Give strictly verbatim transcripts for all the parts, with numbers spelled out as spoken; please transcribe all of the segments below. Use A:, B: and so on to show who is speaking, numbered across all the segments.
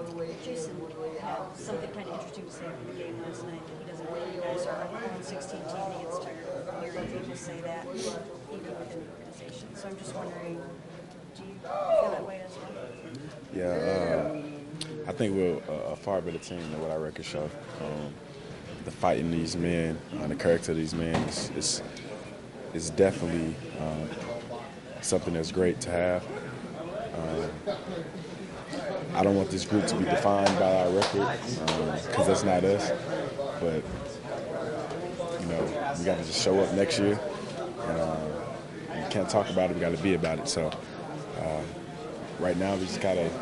A: Jason had something kind of interesting to say after the game last night. That he doesn't think you guys are a one sixteen team. He gets tired of hearing people say that, even within the organization. So I'm just wondering, do you feel that way as well?
B: Yeah, uh, I think we're a, a far better team than what our records show. Um, the fight in these men, uh, the character of these men is, is, is definitely um, something that's great to have. Um, I don't want this group to be defined by our record because um, that's not us. But, you know, we got to just show up next year. And, uh, you can't talk about it, we got to be about it. So uh, right now we just got to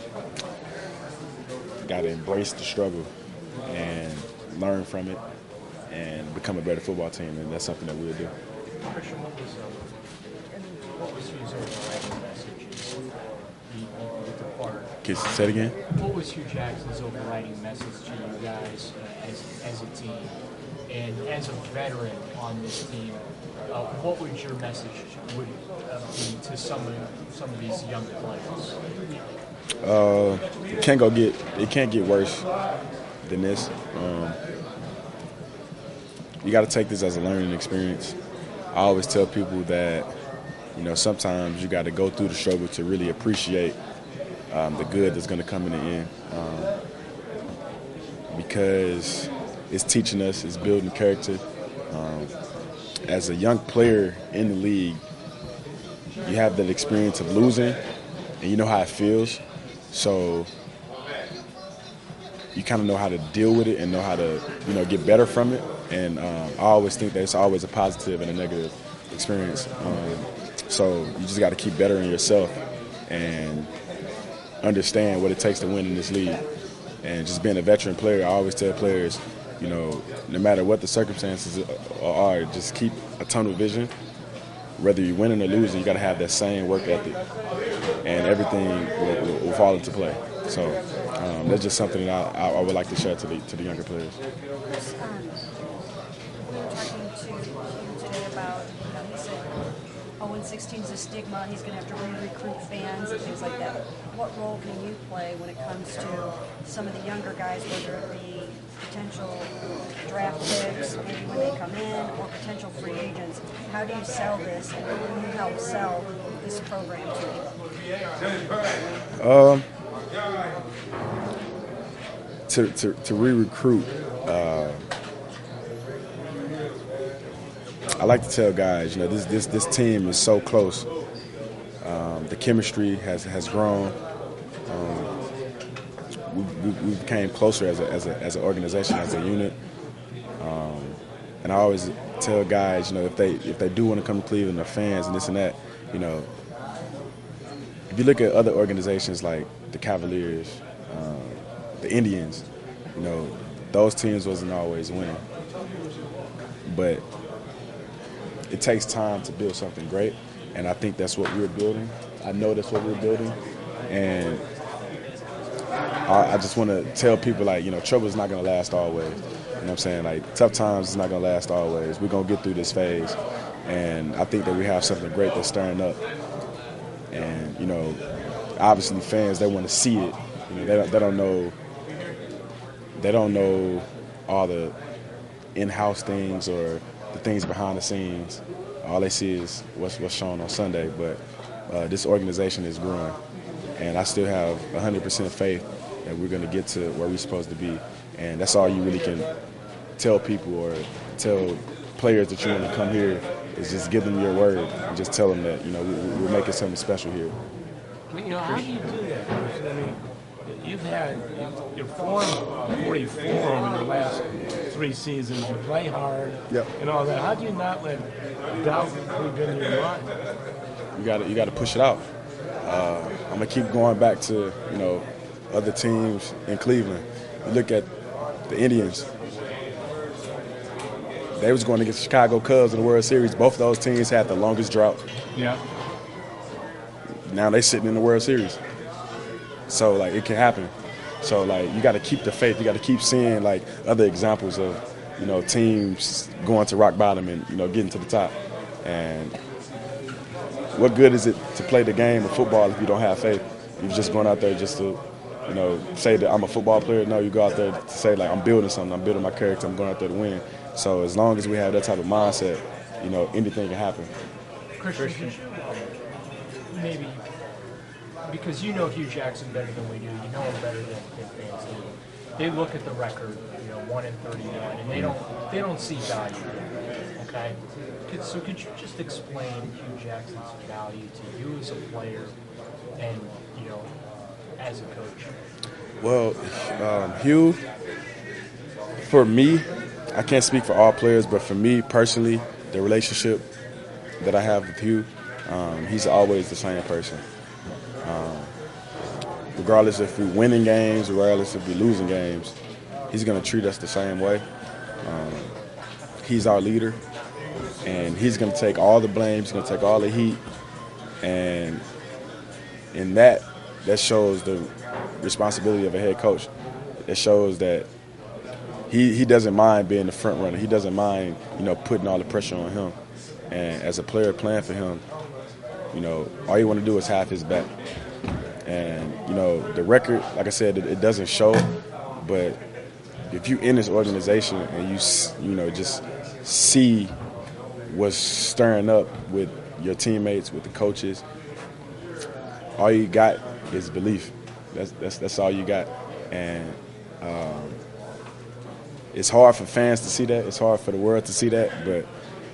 B: got to embrace the struggle and learn from it and become a better football team, and that's something that we'll do.
C: Christian, what was, um, what was his overriding message with the part?
B: Can you say it again?
C: What was Hue Jackson's overriding message to you guys uh, as, as a team? And as a veteran on this team, uh, what would your message would uh, be to some of some of these young players?
B: Uh, it can't go get it can't get worse than this. Um, you got to take this as a learning experience. I always tell people that, you know, sometimes you got to go through the struggle to really appreciate um, the good that's going to come in the end, um, because it's teaching us, it's building character. Um, as a young player in the league, you have that experience of losing, and you know how it feels. So you kind of know how to deal with it and know how to, you know, get better from it. And um, I always think that it's always a positive and a negative experience. Um, so you just got to keep bettering yourself and understand what it takes to win in this league. And just being a veteran player, I always tell players, you know, no matter what the circumstances are, just keep a tunnel vision. Whether you're winning or losing, you got to have that same work ethic, and everything will, will, will fall into play. So um, that's just something that I, I would like to share to the to the younger players.
A: Chris, um, we were talking to him today about, you know, he said oh and sixteen is a stigma. He's going to have to re-recruit fans and things like that. What role can you play when it comes to some of the younger guys, whether it be potential draft picks, maybe when they come in, or potential free agents? How do you sell this, and who do you help sell this program to?
B: Um, to to, to re-recruit, uh, I like to tell guys, you know, this this this team is so close. Um, the chemistry has has grown. Um, we, we, we became closer as a, as a as an organization, as a unit. Um, and I always tell guys, you know, if they if they do want to come to Cleveland, the fans and this and that, you know, if you look at other organizations like the Cavaliers, uh, the Indians, you know, those teams wasn't always winning. But it takes time to build something great, and I think that's what we're building. I know that's what we're building, and I, I just want to tell people, like, you know, trouble is not going to last always. You know what I'm saying? Like, tough times is not going to last always. We're going to get through this phase, and I think that we have something great that's stirring up. And, you know, obviously fans, they want to see it. You know, they don't, they don't know they don't know all the in-house things or the things behind the scenes. All they see is what's what's shown on Sunday. But uh, this organization is growing, and I still have one hundred percent faith that we're going to get to where we're supposed to be. And that's all you really can tell people or tell players that you want to come here, is just give them your word and just tell them that, you know, we, we're making something special here.
D: You know, how do you do that? I mean, you've had, you're formed forty-four over the last three seasons. You play hard,
B: yep,
D: and all that. How do you not let doubt creep into your mind?
B: You got to you got to push it out. Uh, I'm gonna keep going back to, you know, other teams in Cleveland. You look at the Indians. They was going against the Chicago Cubs in the World Series. Both of those teams had the longest drought.
D: Yeah.
B: Now they sitting in the World Series. So, like, it can happen. So, like, you got to keep the faith. You got to keep seeing, like, other examples of, you know, teams going to rock bottom and, you know, getting to the top. And what good is it to play the game of football if you don't have faith? You're just going out there just to you know, say that I'm a football player. No, you go out there to say, like, I'm building something. I'm building my character. I'm going out there to win. So as long as we have that type of mindset, you know, anything can happen.
C: Christian, could you maybe, because you know Hugh Jackson better than we do, you know him better than, than fans do. They look at the record, you know, one and thirty-one, and they don't they don't see value there. Okay, could, so could you just explain Hugh Jackson's value to you as a player, and you know, as a coach?
B: Well, um, Hugh, for me, I can't speak for all players, but for me personally, the relationship that I have with Hugh, um, he's always the same person. Um, regardless if we're winning games, regardless if we're losing games, he's going to treat us the same way. Um, he's our leader, and he's going to take all the blame. He's going to take all the heat, and in that, that shows the responsibility of a head coach. It shows that he he doesn't mind being the front runner. He doesn't mind, you know, putting all the pressure on him. And as a player playing for him, you know, all you want to do is have his back. And, you know, the record, like I said, it, it doesn't show, but if you in this organization and you, you know, just see what's stirring up with your teammates, with the coaches, all you got is belief. That's that's that's all you got. And um, it's hard for fans to see that. It's hard for the world to see that, but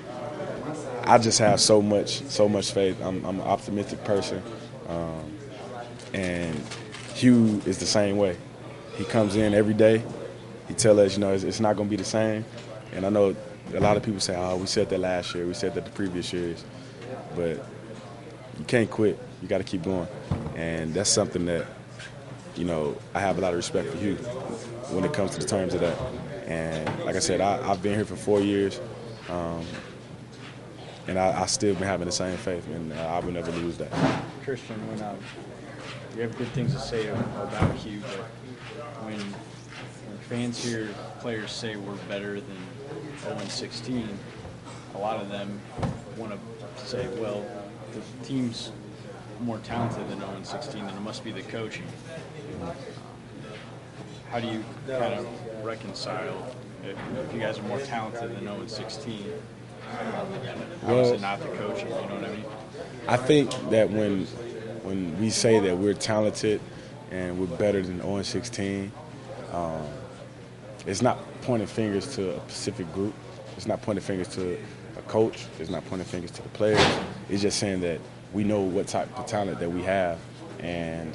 B: I just have so much, so much faith. I'm, I'm an optimistic person, um, and Hugh is the same way. He comes in every day. He tells us, you know, it's, it's not going to be the same. And I know a lot of people say, "Oh, we said that last year. We said that the previous years," but you can't quit. You got to keep going, and that's something that, you know, I have a lot of respect for Hugh when it comes to the terms of that. And like I said, I, I've been here for four years. Um, And I, I still been having the same faith, and uh, I will never lose that.
E: Christian, when uh, you have good things to say about Hugh, but when when fans hear players say we're better than oh and sixteen, a lot of them want to say, well, the team's more talented than oh and sixteen, then it must be the coaching. How do you kind of reconcile if, if you guys are more talented than oh and sixteen? How
B: Well,
E: is it not the coaching? You know what I mean?
B: I think that when when we say that we're talented and we're better than oh and sixteen, um, it's not pointing fingers to a specific group. It's not pointing fingers to a coach. It's not pointing fingers to the players. It's just saying that we know what type of talent that we have, and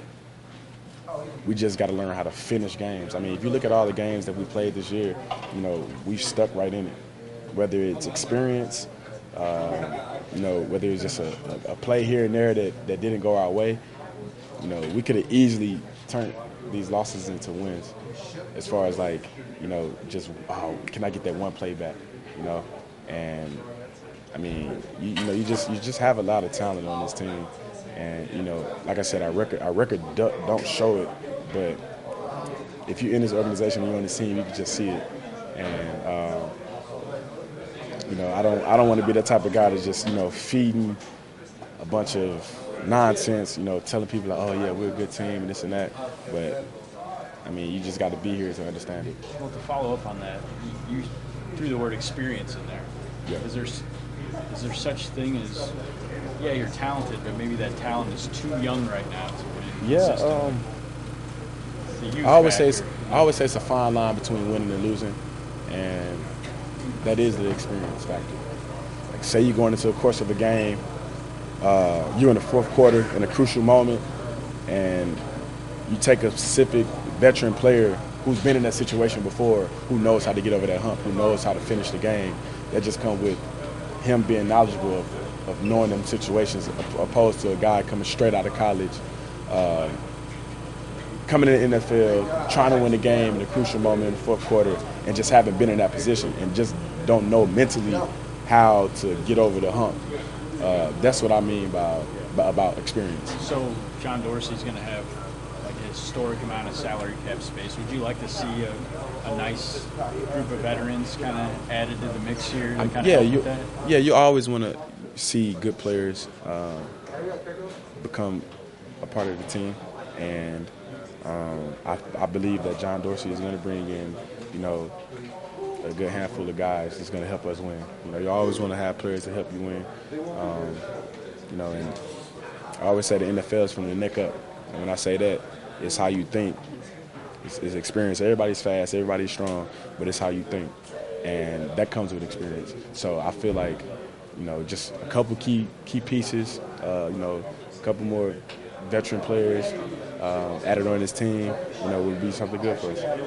B: we just got to learn how to finish games. I mean, if you look at all the games that we played this year, you know, we've stuck right in it. Whether it's experience, uh, you know, whether it's just a, a, a play here and there that, that didn't go our way, you know, we could have easily turned these losses into wins. As far as like, you know, just, oh, can I get that one play back, you know? And I mean, you, you know, you just you just have a lot of talent on this team, and you know, like I said, our record our record do, don't show it, but if you're in this organization and you're on this team, you can just see it, and. Um, You know, I don't. I don't want to be the type of guy that's just, you know, feeding a bunch of nonsense. You know, telling people like, "Oh yeah, we're a good team," and this and that. But I mean, you just got to be here to understand it.
E: Well, to follow up on that, you, you threw the word experience in there.
B: Yeah.
E: Is there is there such thing as, yeah, you're talented, but maybe that talent is too young right now to win?
B: Yeah.
E: consistently?
B: Um,
E: The youth
B: I always say it's,
E: factor.
B: I always say it's a fine line between winning and losing, and that is the experience factor. Like, say you're going into the course of a game, uh, you're in the fourth quarter in a crucial moment, and you take a specific veteran player who's been in that situation before, who knows how to get over that hump, who knows how to finish the game. That just comes with him being knowledgeable of, of knowing them situations, opposed to a guy coming straight out of college, uh, coming in the N F L, trying to win the game in a crucial moment in the fourth quarter, and just haven't been in that position and just don't know mentally how to get over the hump. Uh, that's what I mean by, by about experience.
E: So John Dorsey's going to have like a historic amount of salary cap space. Would you like to see a, a nice group of veterans kind of added to the mix here to kind of
B: yeah,
E: help
B: you,
E: with that?
B: yeah, you always want to see good players uh, become a part of the team, and Um, I, I believe that John Dorsey is going to bring in, you know, a good handful of guys that's going to help us win. You know, you always want to have players to help you win. Um, you know, and I always say the N F L is from the neck up. And when I say that, it's how you think. It's, it's experience. Everybody's fast, everybody's strong, but it's how you think. And that comes with experience. So I feel like, you know, just a couple key key pieces, uh, you know, a couple more veteran players uh, added on this team, you know, would be something good for us.